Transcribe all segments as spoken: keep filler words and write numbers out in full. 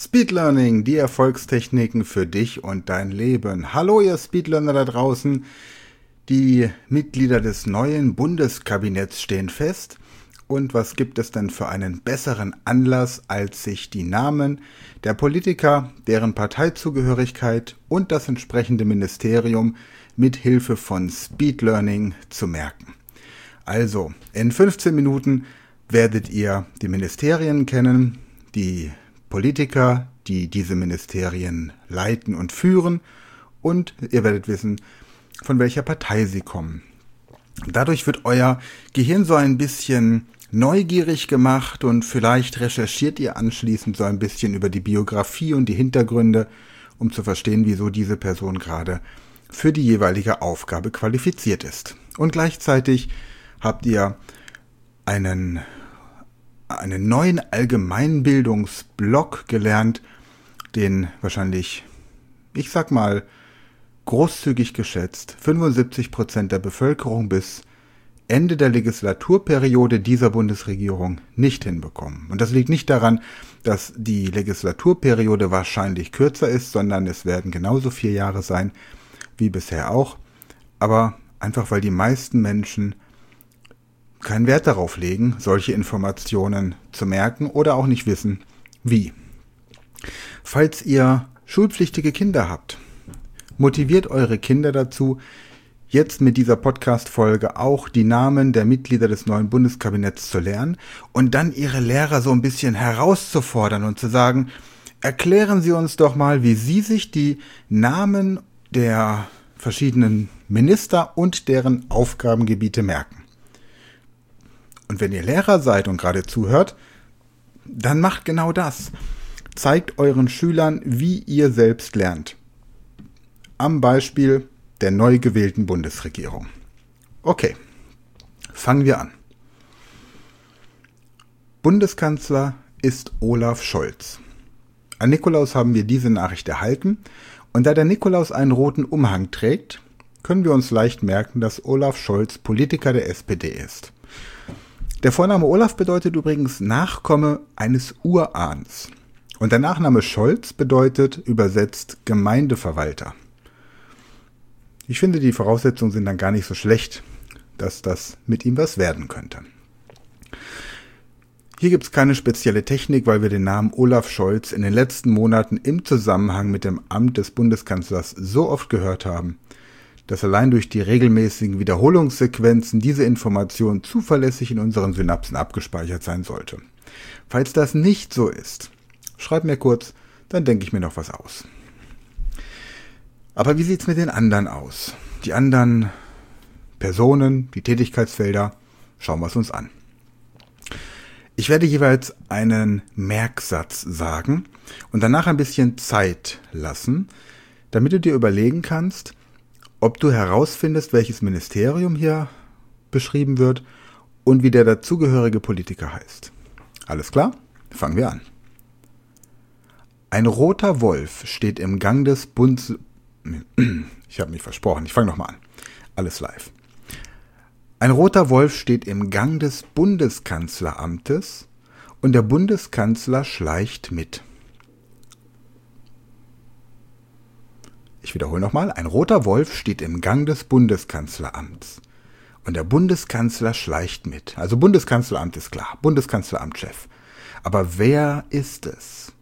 Speed Learning, die Erfolgstechniken für dich und dein Leben. Hallo ihr Speedlearner da draußen. Die Mitglieder des neuen Bundeskabinetts stehen fest. Und was gibt es denn für einen besseren Anlass, als sich die Namen der Politiker, deren Parteizugehörigkeit und das entsprechende Ministerium mit Hilfe von Speed Learning zu merken. Also, in fünfzehn Minuten werdet ihr die Ministerien kennen, die Politiker, die diese Ministerien leiten und führen, und ihr werdet wissen, von welcher Partei sie kommen. Dadurch wird euer Gehirn so ein bisschen neugierig gemacht und vielleicht recherchiert ihr anschließend so ein bisschen über die Biografie und die Hintergründe, um zu verstehen, wieso diese Person gerade für die jeweilige Aufgabe qualifiziert ist. Und gleichzeitig habt ihr einen einen neuen Allgemeinbildungsblock gelernt, den wahrscheinlich, ich sag mal, großzügig geschätzt, fünfundsiebzig Prozent der Bevölkerung bis Ende der Legislaturperiode dieser Bundesregierung nicht hinbekommen. Und das liegt nicht daran, dass die Legislaturperiode wahrscheinlich kürzer ist, sondern es werden genauso vier Jahre sein wie bisher auch. Aber einfach, weil die meisten Menschen keinen Wert darauf legen, solche Informationen zu merken oder auch nicht wissen, wie. Falls ihr schulpflichtige Kinder habt, motiviert eure Kinder dazu, jetzt mit dieser Podcast-Folge auch die Namen der Mitglieder des neuen Bundeskabinetts zu lernen und dann ihre Lehrer so ein bisschen herauszufordern und zu sagen, erklären Sie uns doch mal, wie Sie sich die Namen der verschiedenen Minister und deren Aufgabengebiete merken. Und wenn ihr Lehrer seid und gerade zuhört, dann macht genau das. Zeigt euren Schülern, wie ihr selbst lernt. Am Beispiel der neu gewählten Bundesregierung. Okay, fangen wir an. Bundeskanzler ist Olaf Scholz. An Nikolaus haben wir diese Nachricht erhalten. Und da der Nikolaus einen roten Umhang trägt, können wir uns leicht merken, dass Olaf Scholz Politiker der S P D ist. Der Vorname Olaf bedeutet übrigens Nachkomme eines Urahns. Und der Nachname Scholz bedeutet übersetzt Gemeindeverwalter. Ich finde, die Voraussetzungen sind dann gar nicht so schlecht, dass das mit ihm was werden könnte. Hier gibt es keine spezielle Technik, weil wir den Namen Olaf Scholz in den letzten Monaten im Zusammenhang mit dem Amt des Bundeskanzlers so oft gehört haben, dass allein durch die regelmäßigen Wiederholungssequenzen diese Information zuverlässig in unseren Synapsen abgespeichert sein sollte. Falls das nicht so ist, schreib mir kurz, dann denke ich mir noch was aus. Aber wie sieht's mit den anderen aus? Die anderen Personen, die Tätigkeitsfelder, schauen wir es uns an. Ich werde jeweils einen Merksatz sagen und danach ein bisschen Zeit lassen, damit du dir überlegen kannst, ob du herausfindest, welches Ministerium hier beschrieben wird und wie der dazugehörige Politiker heißt. Alles klar? Fangen wir an. Ein roter Wolf steht im Gang des Bundes... Ich habe mich versprochen, ich fange nochmal an. Alles live. Ein roter Wolf steht im Gang des Bundeskanzleramtes und der Bundeskanzler schleicht mit. Ich wiederhole nochmal, ein roter Wolf steht im Gang des Bundeskanzleramts und der Bundeskanzler schleicht mit. Also Bundeskanzleramt ist klar, Bundeskanzleramtschef. Aber wer ist es?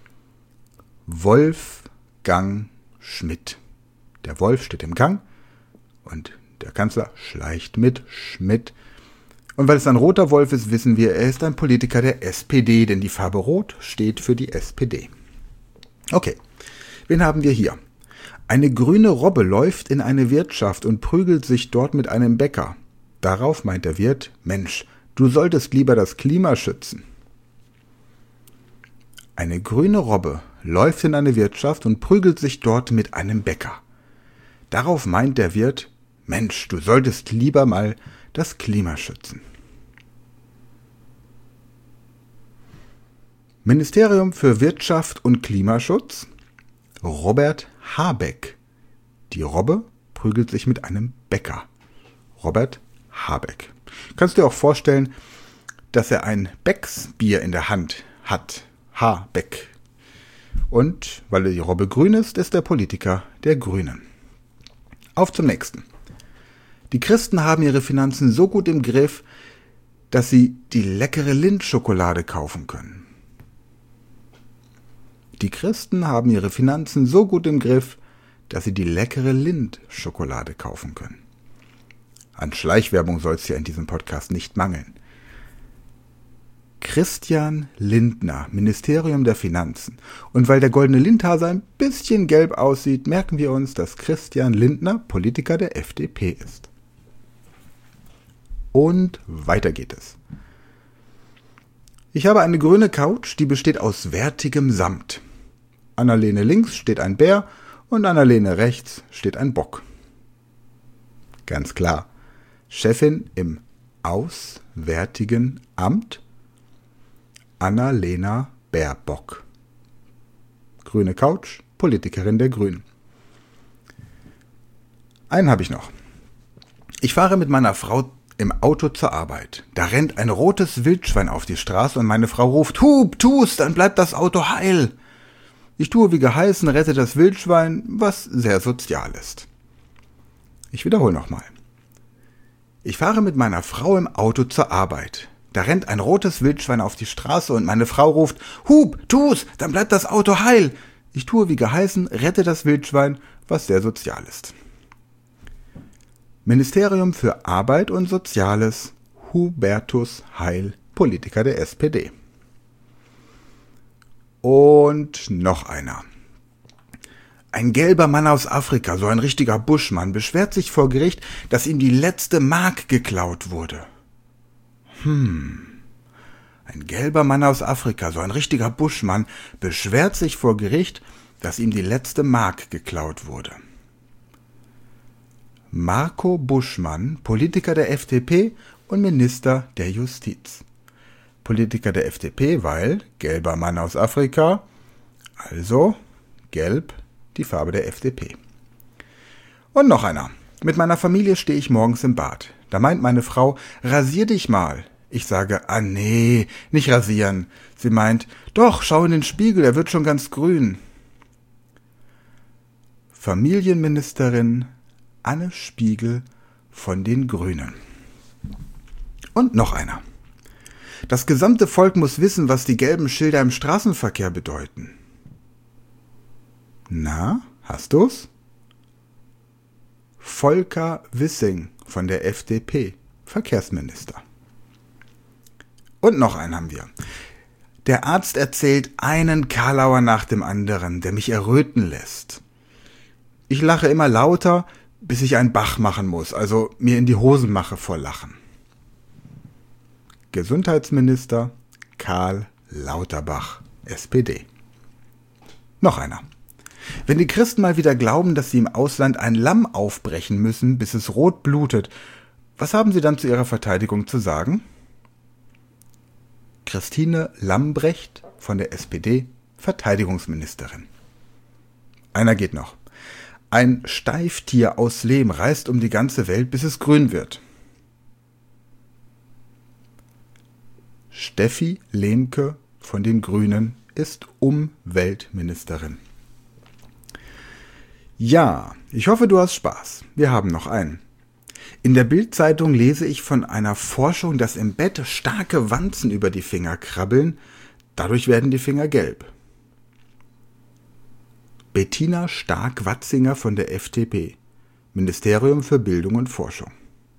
Wolfgang Schmidt. Der Wolf steht im Gang und der Kanzler schleicht mit, Schmidt. Und weil es ein roter Wolf ist, wissen wir, er ist ein Politiker der S P D, denn die Farbe Rot steht für die S P D. Okay, wen haben wir hier? Eine grüne Robbe läuft in eine Wirtschaft und prügelt sich dort mit einem Bäcker. Darauf meint der Wirt, Mensch, du solltest lieber das Klima schützen. Eine grüne Robbe läuft in eine Wirtschaft und prügelt sich dort mit einem Bäcker. Darauf meint der Wirt, Mensch, du solltest lieber mal das Klima schützen. Ministerium für Wirtschaft und Klimaschutz, Robert Habeck. Die Robbe prügelt sich mit einem Bäcker. Robert Habeck. Kannst du dir auch vorstellen, dass er ein Becks Bier in der Hand hat. Habeck. Und weil die Robbe grün ist, ist der Politiker der Grünen. Auf zum nächsten. Die Christen haben ihre Finanzen so gut im Griff, dass sie die leckere Lindt-Schokolade kaufen können. Die Christen haben ihre Finanzen so gut im Griff, dass sie die leckere Lindt-Schokolade kaufen können. An Schleichwerbung soll es ja in diesem Podcast nicht mangeln. Christian Lindner, Ministerium der Finanzen. Und weil der goldene Lindhase ein bisschen gelb aussieht, merken wir uns, dass Christian Lindner Politiker der F D P ist. Und weiter geht es. Ich habe eine grüne Couch, die besteht aus wertigem Samt. An der Lehne links steht ein Bär und an der Lehne rechts steht ein Bock. Ganz klar. Chefin im Auswärtigen Amt, Annalena Baerbock. Grüne Couch, Politikerin der Grünen. Einen habe ich noch. Ich fahre mit meiner Frau im Auto zur Arbeit. Da rennt ein rotes Wildschwein auf die Straße und meine Frau ruft, Hub, tu's, dann bleibt das Auto heil. Ich tue wie geheißen, rette das Wildschwein, was sehr sozial ist. Ich wiederhole nochmal. Ich fahre mit meiner Frau im Auto zur Arbeit. Da rennt ein rotes Wildschwein auf die Straße und meine Frau ruft, Hub, tu's, dann bleibt das Auto heil. Ich tue wie geheißen, rette das Wildschwein, was sehr sozial ist. Ministerium für Arbeit und Soziales, Hubertus Heil, Politiker der S P D. Und noch einer. Ein gelber Mann aus Afrika, so ein richtiger Buschmann, beschwert sich vor Gericht, dass ihm die letzte Mark geklaut wurde. Hm. Ein gelber Mann aus Afrika, so ein richtiger Buschmann, beschwert sich vor Gericht, dass ihm die letzte Mark geklaut wurde. Marco Buschmann, Politiker der F D P und Minister der Justiz. Politiker der F D P, weil gelber Mann aus Afrika, also gelb, die Farbe der F D P. Und noch einer. Mit meiner Familie stehe ich morgens im Bad. Da meint meine Frau, rasier dich mal. Ich sage, ah nee, nicht rasieren. Sie meint, doch, schau in den Spiegel, er wird schon ganz grün. Familienministerin Anne Spiegel von den Grünen. Und noch einer. Das gesamte Volk muss wissen, was die gelben Schilder im Straßenverkehr bedeuten. Na, hast du's? Volker Wissing von der F D P, Verkehrsminister. Und noch einen haben wir. Der Arzt erzählt einen Karlauer nach dem anderen, der mich erröten lässt. Ich lache immer lauter, bis ich einen Bach machen muss, also mir in die Hosen mache vor Lachen. Gesundheitsminister Karl Lauterbach, S P D. Noch einer. Wenn die Christen mal wieder glauben, dass sie im Ausland ein Lamm aufbrechen müssen, bis es rot blutet, was haben sie dann zu ihrer Verteidigung zu sagen? Christine Lambrecht von der S P D, Verteidigungsministerin. Einer geht noch. Ein Steiftier aus Lehm reist um die ganze Welt, bis es grün wird. Steffi Lehmke von den Grünen ist Umweltministerin. Ja, ich hoffe, du hast Spaß. Wir haben noch einen. In der Bild-Zeitung lese ich von einer Forschung, dass im Bett starke Wanzen über die Finger krabbeln. Dadurch werden die Finger gelb. Bettina Stark-Watzinger von der F D P, Ministerium für Bildung und Forschung.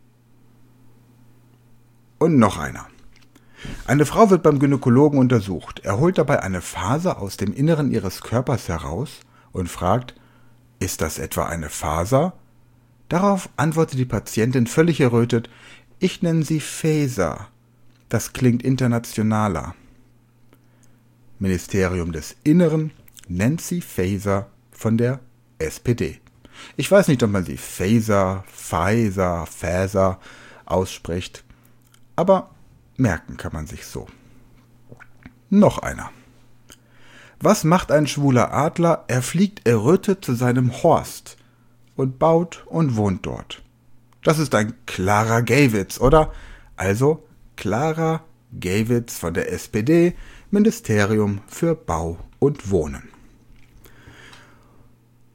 Und noch einer. Eine Frau wird beim Gynäkologen untersucht. Er holt dabei eine Faser aus dem Inneren ihres Körpers heraus und fragt, ist das etwa eine Faser? Darauf antwortet die Patientin völlig errötet, ich nenne sie Faser. Das klingt internationaler. Ministerium des Inneren, Nancy Faeser von der S P D. Ich weiß nicht, ob man sie Faeser, Pfizer, Faeser ausspricht, aber merken kann man sich so. Noch einer. Was macht ein schwuler Adler? Er fliegt errötet zu seinem Horst und baut und wohnt dort. Das ist ein klarer Geiwitz, oder? Also Clara Geiwitz von der S P D, Ministerium für Bau und Wohnen.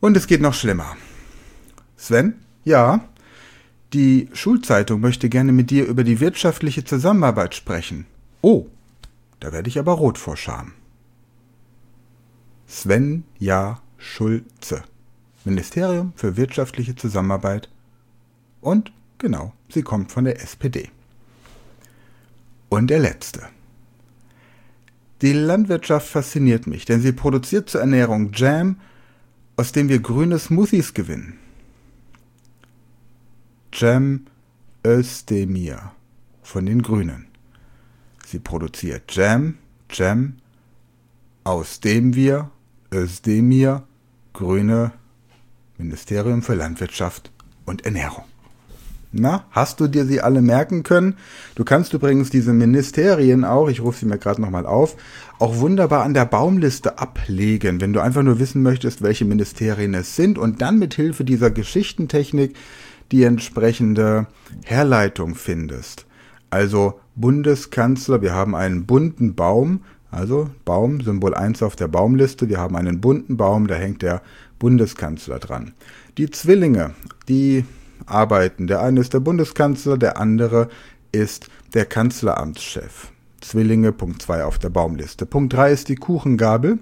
Und es geht noch schlimmer. Sven? Ja? Die Schulzeitung möchte gerne mit dir über die wirtschaftliche Zusammenarbeit sprechen. Oh, da werde ich aber rot vor Scham. Svenja Schulze, Ministerium für wirtschaftliche Zusammenarbeit. Und genau, sie kommt von der S P D. Und der letzte. Die Landwirtschaft fasziniert mich, denn sie produziert zur Ernährung Jam, aus dem wir grüne Smoothies gewinnen. Cem Özdemir von den Grünen. Sie produziert Jam, Jam, aus dem wir, Özdemir, Grüne, Ministerium für Landwirtschaft und Ernährung. Na, hast du dir sie alle merken können? Du kannst übrigens diese Ministerien auch, ich rufe sie mir gerade nochmal auf, auch wunderbar an der Baumliste ablegen, wenn du einfach nur wissen möchtest, welche Ministerien es sind und dann mit Hilfe dieser Geschichtentechnik die entsprechende Herleitung findest. Also Bundeskanzler, wir haben einen bunten Baum, also Baum, Symbol eins auf der Baumliste, wir haben einen bunten Baum, da hängt der Bundeskanzler dran. Die Zwillinge, die arbeiten, der eine ist der Bundeskanzler, der andere ist der Kanzleramtschef. Zwillinge, Punkt zwei auf der Baumliste. Punkt drei ist die Kuchengabel.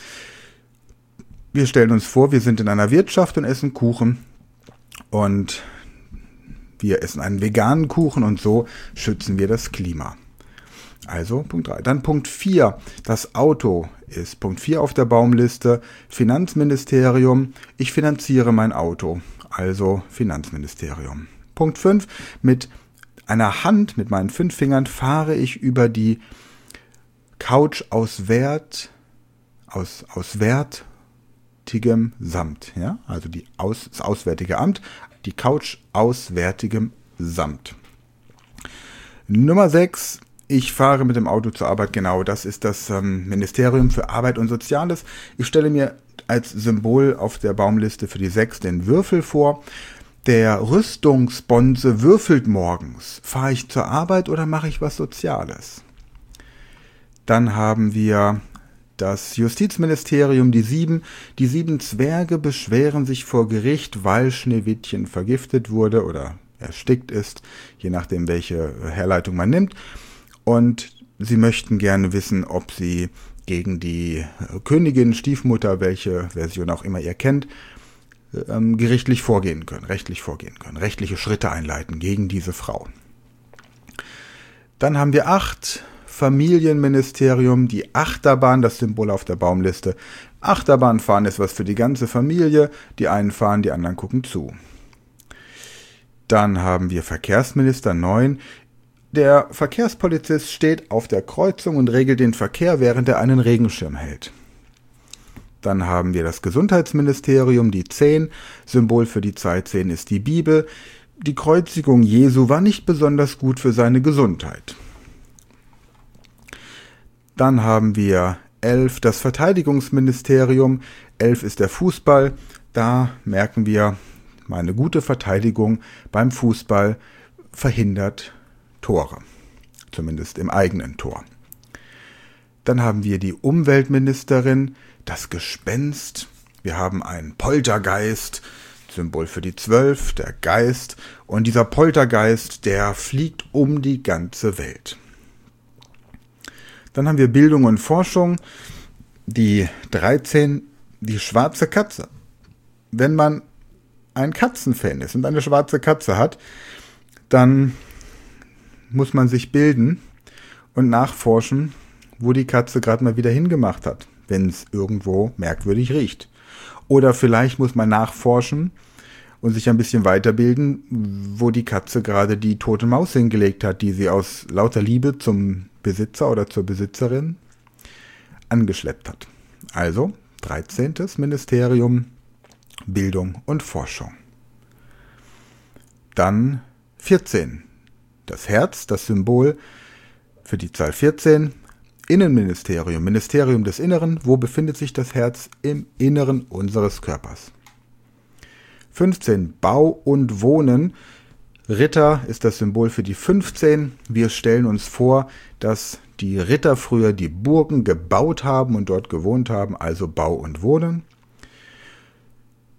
Wir stellen uns vor, wir sind in einer Wirtschaft und essen Kuchen und wir essen einen veganen Kuchen und so schützen wir das Klima. Also Punkt drei. Dann Punkt vier, das Auto ist Punkt vier auf der Baumliste. Finanzministerium, ich finanziere mein Auto, also Finanzministerium. Punkt fünf, mit einer Hand, mit meinen fünf Fingern fahre ich über die Couch aus Wert, aus, aus wertigem Samt, ja, also die aus, das Auswärtige Amt, die Couch aus wertigem Samt. Nummer sechs, ich fahre mit dem Auto zur Arbeit, genau, das ist das ähm, Ministerium für Arbeit und Soziales. Ich stelle mir als Symbol auf der Baumliste für die sechs den Würfel vor. Der Rüstungsbonze würfelt morgens. Fahre ich zur Arbeit oder mache ich was Soziales? Dann haben wir das Justizministerium, die sieben. Die sieben Zwerge beschweren sich vor Gericht, weil Schneewittchen vergiftet wurde oder erstickt ist, je nachdem, welche Herleitung man nimmt. Und sie möchten gerne wissen, ob sie gegen die Königin, Stiefmutter, welche Version auch immer ihr kennt, ähm, gerichtlich vorgehen können, rechtlich vorgehen können, rechtliche Schritte einleiten gegen diese Frau. Dann haben wir acht, Familienministerium, die Achterbahn, das Symbol auf der Baumliste. Achterbahn fahren ist was für die ganze Familie, die einen fahren, die anderen gucken zu. Dann haben wir Verkehrsminister neun. Der Verkehrspolizist steht auf der Kreuzung und regelt den Verkehr, während er einen Regenschirm hält. Dann haben wir das Gesundheitsministerium, die zehn. Symbol für die Zahl zehn ist die Bibel. Die Kreuzigung Jesu war nicht besonders gut für seine Gesundheit. Dann haben wir elf, das Verteidigungsministerium. elf ist der Fußball. Da merken wir, meine gute Verteidigung beim Fußball verhindert Tore, zumindest im eigenen Tor. Dann haben wir die Umweltministerin, das Gespenst. Wir haben einen Poltergeist, Symbol für die zwölf, der Geist. Und dieser Poltergeist, der fliegt um die ganze Welt. Dann haben wir Bildung und Forschung, die dreizehn, die schwarze Katze. Wenn man ein Katzenfan ist und eine schwarze Katze hat, dann muss man sich bilden und nachforschen, wo die Katze gerade mal wieder hingemacht hat, wenn es irgendwo merkwürdig riecht. Oder vielleicht muss man nachforschen und sich ein bisschen weiterbilden, wo die Katze gerade die tote Maus hingelegt hat, die sie aus lauter Liebe zum Besitzer oder zur Besitzerin angeschleppt hat. Also dreizehntes Ministerium Bildung und Forschung. Dann vierzehn. Das Herz, das Symbol für die Zahl vierzehn. Innenministerium, Ministerium des Inneren. Wo befindet sich das Herz? Im Inneren unseres Körpers. fünfzehn. Bau und Wohnen. Ritter ist das Symbol für die fünfzehn. Wir stellen uns vor, dass die Ritter früher die Burgen gebaut haben und dort gewohnt haben, also Bau und Wohnen.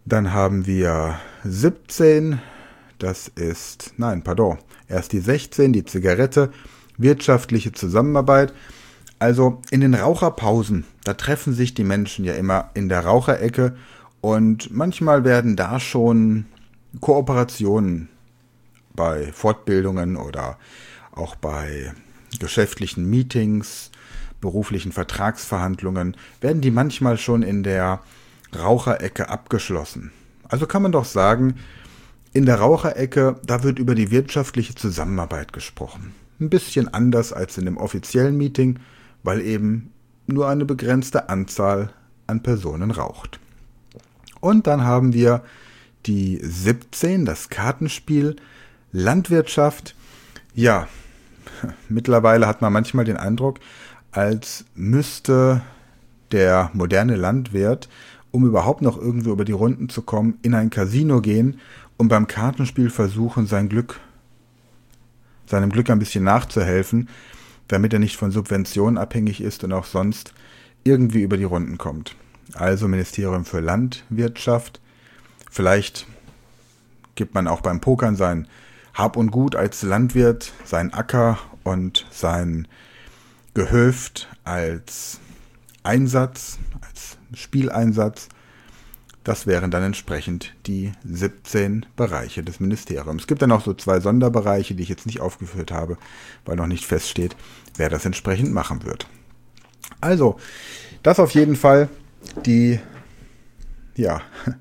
Dann haben wir siebzehn, das ist, nein, pardon, erst die sechzehn, die Zigarette, wirtschaftliche Zusammenarbeit. Also in den Raucherpausen, da treffen sich die Menschen ja immer in der Raucherecke und manchmal werden da schon Kooperationen bei Fortbildungen oder auch bei geschäftlichen Meetings, beruflichen Vertragsverhandlungen, werden die manchmal schon in der Raucherecke abgeschlossen. Also kann man doch sagen, in der Raucherecke, da wird über die wirtschaftliche Zusammenarbeit gesprochen. Ein bisschen anders als in dem offiziellen Meeting, weil eben nur eine begrenzte Anzahl an Personen raucht. Und dann haben wir die siebzehn, das Kartenspiel, Landwirtschaft. Ja, mittlerweile hat man manchmal den Eindruck, als müsste der moderne Landwirt, um überhaupt noch irgendwo über die Runden zu kommen, in ein Casino gehen und beim Kartenspiel versuchen, sein Glück, seinem Glück ein bisschen nachzuhelfen, damit er nicht von Subventionen abhängig ist und auch sonst irgendwie über die Runden kommt. Also Ministerium für Landwirtschaft. Vielleicht gibt man auch beim Pokern sein Hab und Gut als Landwirt, sein Acker und sein Gehöft als Einsatz, als Spieleinsatz. Das wären dann entsprechend die siebzehn Bereiche des Ministeriums. Es gibt dann auch so zwei Sonderbereiche, die ich jetzt nicht aufgeführt habe, weil noch nicht feststeht, wer das entsprechend machen wird. Also, das auf jeden Fall die ja,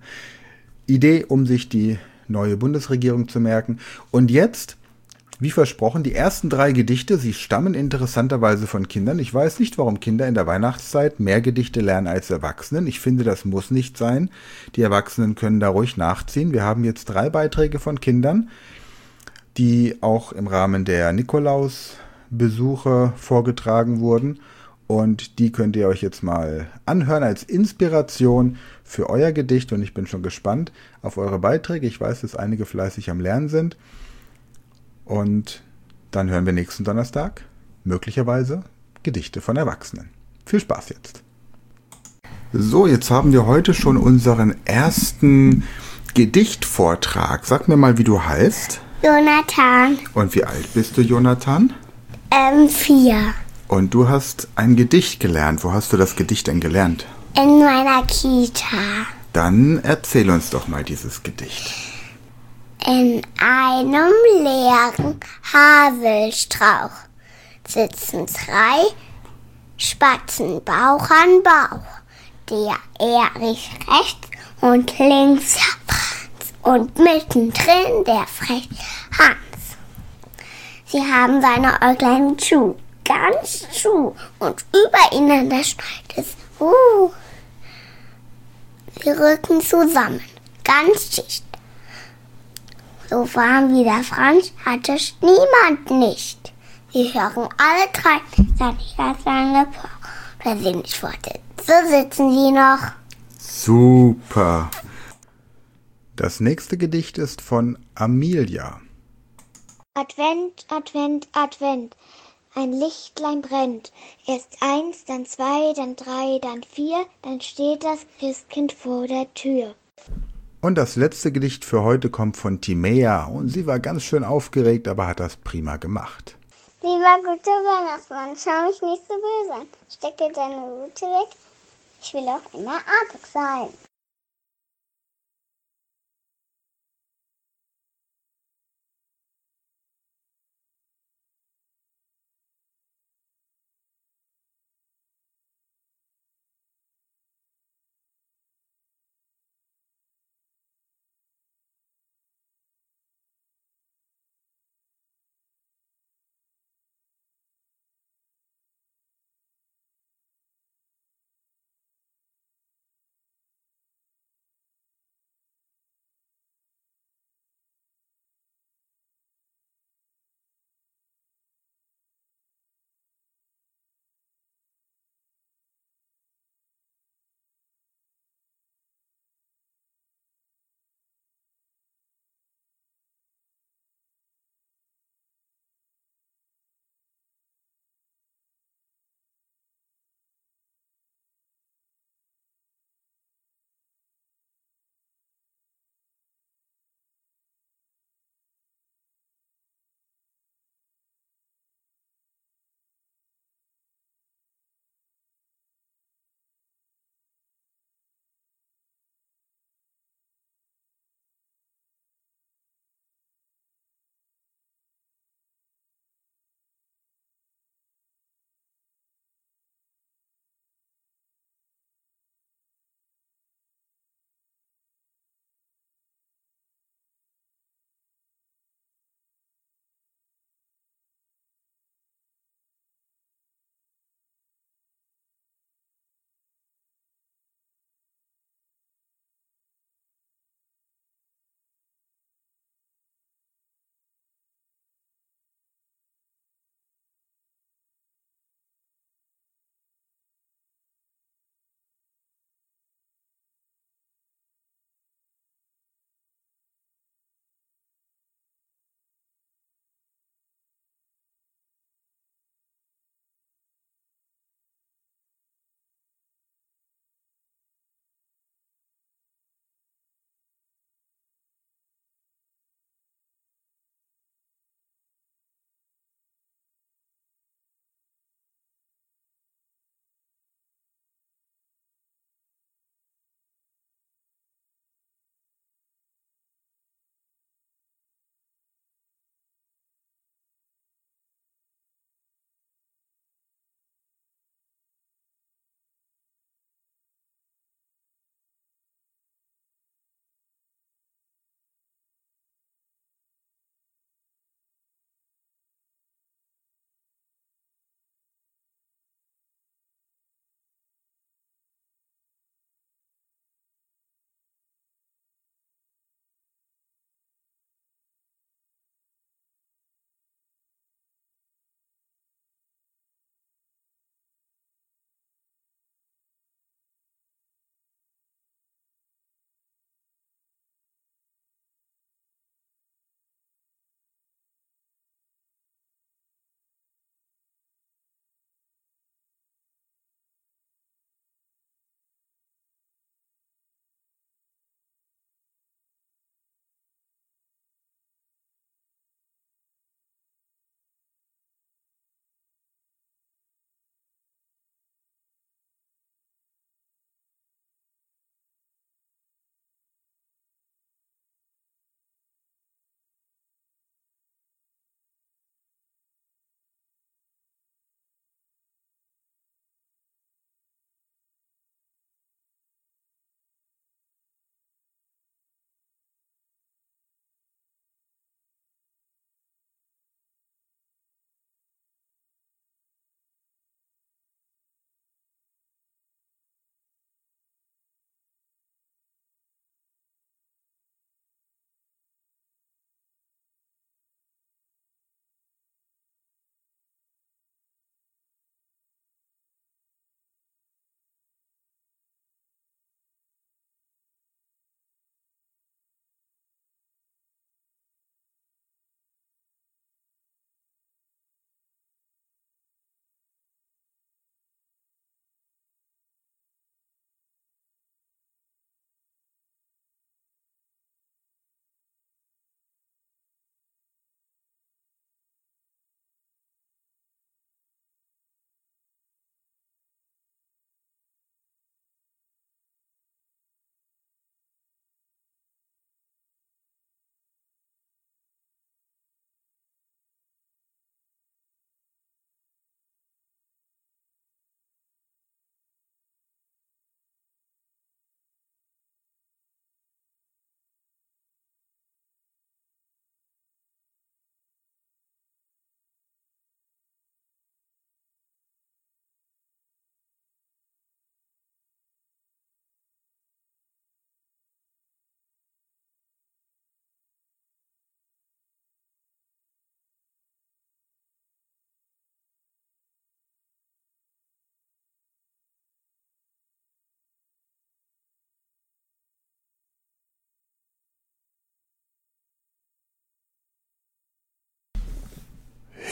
Idee, um sich die neue Bundesregierung zu merken. Und jetzt, wie versprochen, die ersten drei Gedichte, sie stammen interessanterweise von Kindern. Ich weiß nicht, warum Kinder in der Weihnachtszeit mehr Gedichte lernen als Erwachsenen. Ich finde, das muss nicht sein. Die Erwachsenen können da ruhig nachziehen. Wir haben jetzt drei Beiträge von Kindern, die auch im Rahmen der Nikolausbesuche vorgetragen wurden. Und die könnt ihr euch jetzt mal anhören als Inspiration für euer Gedicht. Und ich bin schon gespannt auf eure Beiträge. Ich weiß, dass einige fleißig am Lernen sind. Und dann hören wir nächsten Donnerstag möglicherweise Gedichte von Erwachsenen. Viel Spaß jetzt. So, jetzt haben wir heute schon unseren ersten Gedichtvortrag. Sag mir mal, wie du heißt. Jonathan. Und wie alt bist du, Jonathan? Ähm, vier. Und du hast ein Gedicht gelernt. Wo hast du das Gedicht denn gelernt? In meiner Kita. Dann erzähl uns doch mal dieses Gedicht. In einem leeren Haselstrauch sitzen drei Spatzen Bauch an Bauch. Der Erich rechts und links Franz und mittendrin der freche Hans. Sie haben seine Äuglein zu, ganz zu und über ihnen da schneit es. Uh. Sie rücken zusammen, ganz dicht. So warm wie der Franz hat es niemand nicht. Sie hören alle drei seine lange Poch. Wer sie nicht fort, so sitzen sie noch. Super. Das nächste Gedicht ist von Amelia. Advent, Advent, Advent, ein Lichtlein brennt. Erst eins, dann zwei, dann drei, dann vier, dann steht das Christkind vor der Tür. Und das letzte Gedicht für heute kommt von Timea und sie war ganz schön aufgeregt, aber hat das prima gemacht. Lieber guter Weihnachtsmann, schau mich nicht so böse an. Stecke deine Rute weg, ich will auch immer artig sein.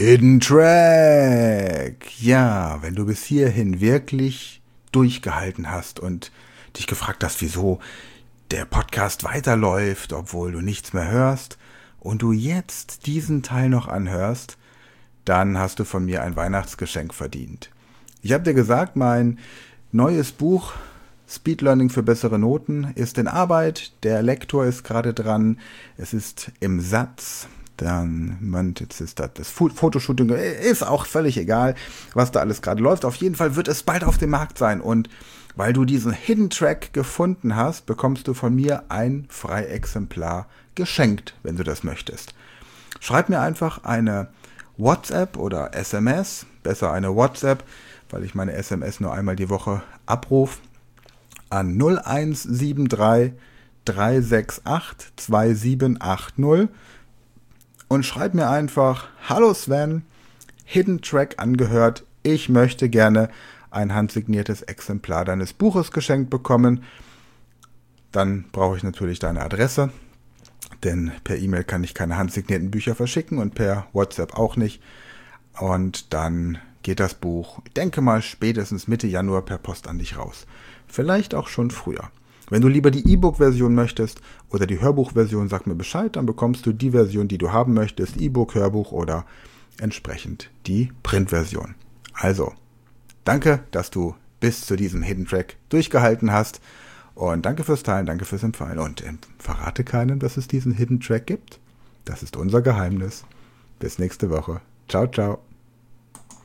Hidden Track. Ja, wenn du bis hierhin wirklich durchgehalten hast und dich gefragt hast, wieso der Podcast weiterläuft, obwohl du nichts mehr hörst, und du jetzt diesen Teil noch anhörst, dann hast du von mir ein Weihnachtsgeschenk verdient. Ich habe dir gesagt, mein neues Buch Speed Learning für bessere Noten ist in Arbeit, der Lektor ist gerade dran, es ist im Satz, dann, man, jetzt ist das, das Fotoshooting, ist auch völlig egal, was da alles gerade läuft. Auf jeden Fall wird es bald auf dem Markt sein und weil du diesen Hidden Track gefunden hast, bekommst du von mir ein Freiexemplar geschenkt, wenn du das möchtest. Schreib mir einfach eine WhatsApp oder S M S, besser eine WhatsApp, weil ich meine S M S nur einmal die Woche abrufe, an null eins sieben drei drei sechs acht zwei sieben acht null und schreib mir einfach: Hallo Sven, Hidden Track angehört, ich möchte gerne ein handsigniertes Exemplar deines Buches geschenkt bekommen. Dann brauche ich natürlich deine Adresse, denn per E-Mail kann ich keine handsignierten Bücher verschicken und per WhatsApp auch nicht. Und dann geht das Buch, ich denke mal spätestens Mitte Januar per Post an dich raus. Vielleicht auch schon früher. Wenn du lieber die E-Book-Version möchtest oder die Hörbuch-Version, sag mir Bescheid, dann bekommst du die Version, die du haben möchtest, E-Book, Hörbuch oder entsprechend die Print-Version. Also, danke, dass du bis zu diesem Hidden Track durchgehalten hast und danke fürs Teilen, danke fürs Empfehlen und äh, verrate keinem, dass es diesen Hidden Track gibt. Das ist unser Geheimnis. Bis nächste Woche. Ciao, ciao.